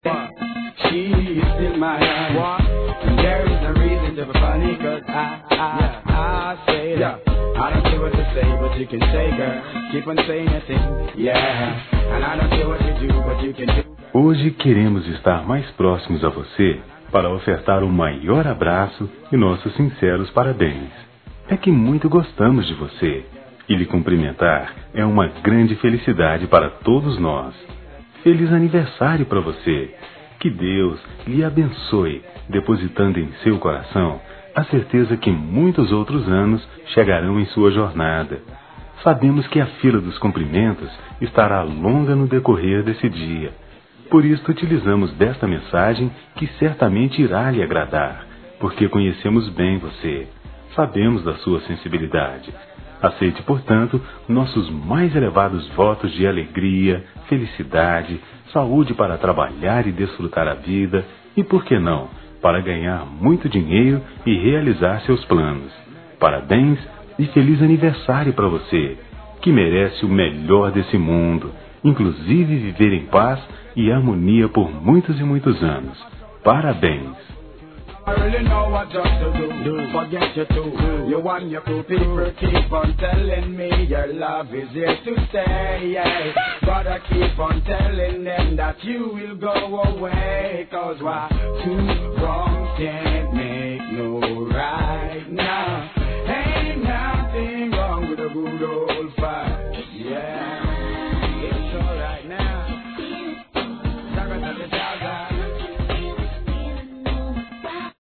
She is still my hand. And there is no reason to be funny, cause I say that. I don't care what to say, but you can say, girl. Keep on saying your thing, yeah. And I don't care what you do, but you can do. Hoje queremos estar mais próximos a você para ofertar o maior abraço e nossos sinceros parabéns. É que muito gostamos de você e lhe cumprimentar é uma grande felicidade para todos nós. Feliz aniversário para você! Que Deus lhe abençoe, depositando em seu coração a certeza que muitos outros anos chegarão em sua jornada. Sabemos que a fila dos cumprimentos estará longa no decorrer desse dia. Por isso utilizamos desta mensagem que certamente irá lhe agradar, porque conhecemos bem você. Sabemos da sua sensibilidade. Aceite, portanto, nossos mais elevados votos de alegria, felicidade, saúde para trabalhar e desfrutar a vida e, por que não, para ganhar muito dinheiro e realizar seus planos. Parabéns e feliz aniversário para você, que merece o melhor desse mundo, inclusive viver em paz e harmonia por muitos e muitos anos. Parabéns! I really know what just to do. Forget you too. You and your crew people keep on telling me your love is here to stay. Yeah. Gotta keep on telling them that you will go away. Cause why two wrongs can't make no right now.